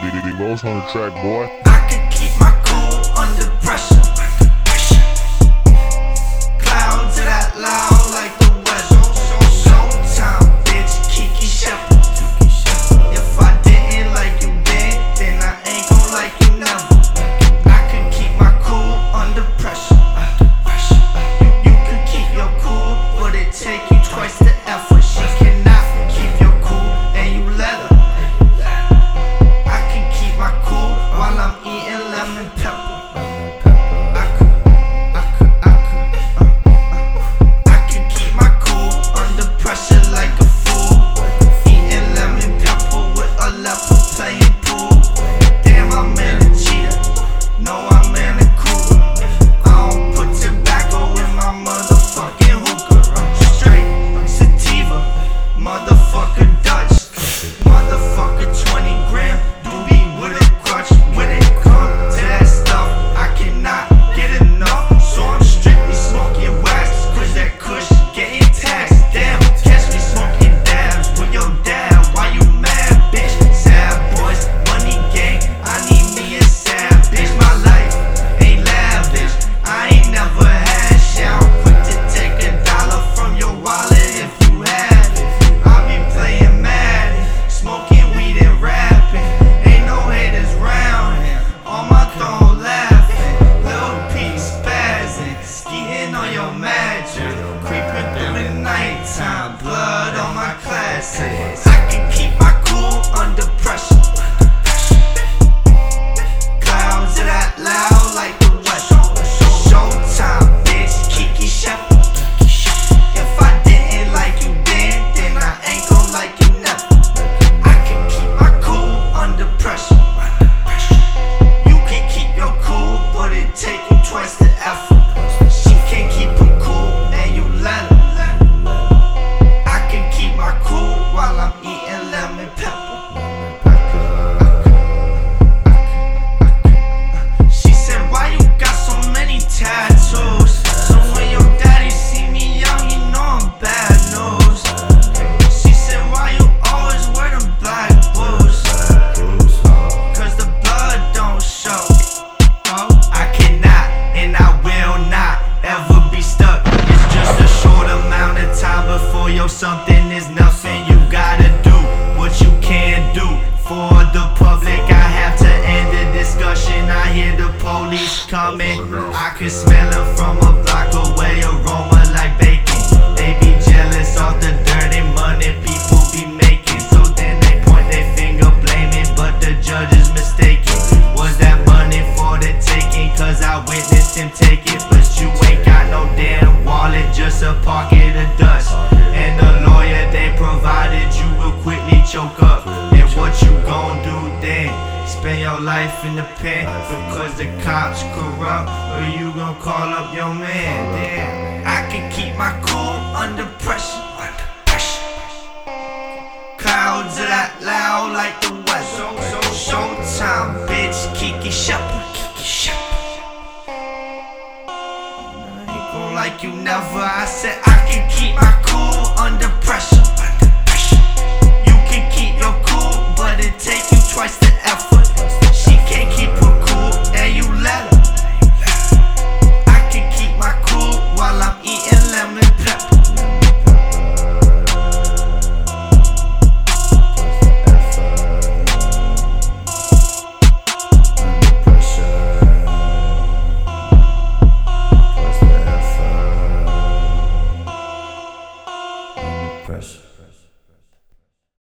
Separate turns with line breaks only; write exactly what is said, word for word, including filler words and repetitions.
Big Boss on the track, boy.
I can keep my cool under pressure. Clouds that loud like the weather. Showtime, bitch, Kiki Shepard. If I didn't like you then, then I ain't gon' like you never. I can keep my cool under pressure. You, you can keep your cool, but it take you twice the effort. She cannot keep your cool, and you let her. I can keep my cool while I'm eating lemon pepper. I could, I could, I could, uh, uh, I can keep my cool under pressure like a fool. Eating lemon pepper with a leopard playing pool. Damn, I'm in a cheetah. No, I'm in a cougar. I don't put tobacco in my motherfucking hookah. I'm straight sativa, motherfucker Dutch, motherfucker twenty gram doobie with a crutch. When it come to that stuff, I cannot get enough. So I'm strictly smoking wax, cause that kush getting taxed. Damn, catch me smoking dabs with your dad. Why you mad, bitch? Sad boys, money gang, I need me a sad bitch. My life ain't lavish, I ain't never had shit. I'm quick to take a dollar from your wallet if you have it. I be playing mad, smoking weed and rapping. Ain't no haters round, on my throne laughing. Lil P spazzing, skiing on your mattress, creeping through the nighttime, blood on my classics. I can keep my cool under pressure. Clouds that loud like the weather. Showtime, bitch, Kiki Shepard. If I didn't like you then, then I ain't gon' like you never. I can keep my cool under pressure. You can keep your cool, but it take you twice the effort. She can't keep her cool, and you let her. I can keep my cool while I'm eating lemon pepper. She said, why you got so many tattoos? So when your daddy see me young, you know I'm bad news. She said, why you always wear them black boots? Cause the blood don't show. I cannot and I will not ever be stuck. It's just a short amount of time before your something is nothing. You gotta do what you can do for the public. I have to end the discussion. I hear the police coming. I can smell it from a block away, aroma like bacon. They be jealous of the dirty money people be making. So then they point their finger blaming, but the judge is mistaken. Was that money for the taking? Cause I witnessed him take it. But you ain't got no damn wallet, just a pocket of dust. And the lawyer they provided you will quickly choke up. And what you gon' do then? Spend your life in the pen because the cops corrupt, or you gon' call up your man? Damn, I can keep my cool under pressure. Clouds that loud like the weather. Showtime, bitch, Kiki Shepard. Ain't gon' like you never. I said I can keep my cool under pressure.